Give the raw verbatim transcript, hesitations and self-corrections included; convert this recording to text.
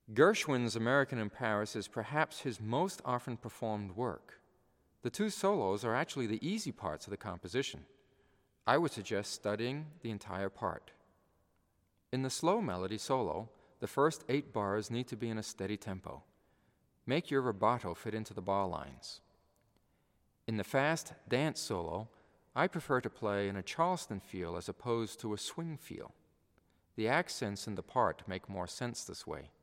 Gershwin's American in Paris is perhaps his most often performed work. The two solos are actually the easy parts of the composition. I would suggest studying the entire part. In the slow melody solo, the first eight bars need to be in a steady tempo. Make your rubato fit into the bar lines. In the fast dance solo, I prefer to play in a Charleston feel as opposed to a swing feel. The accents in the part make more sense this way.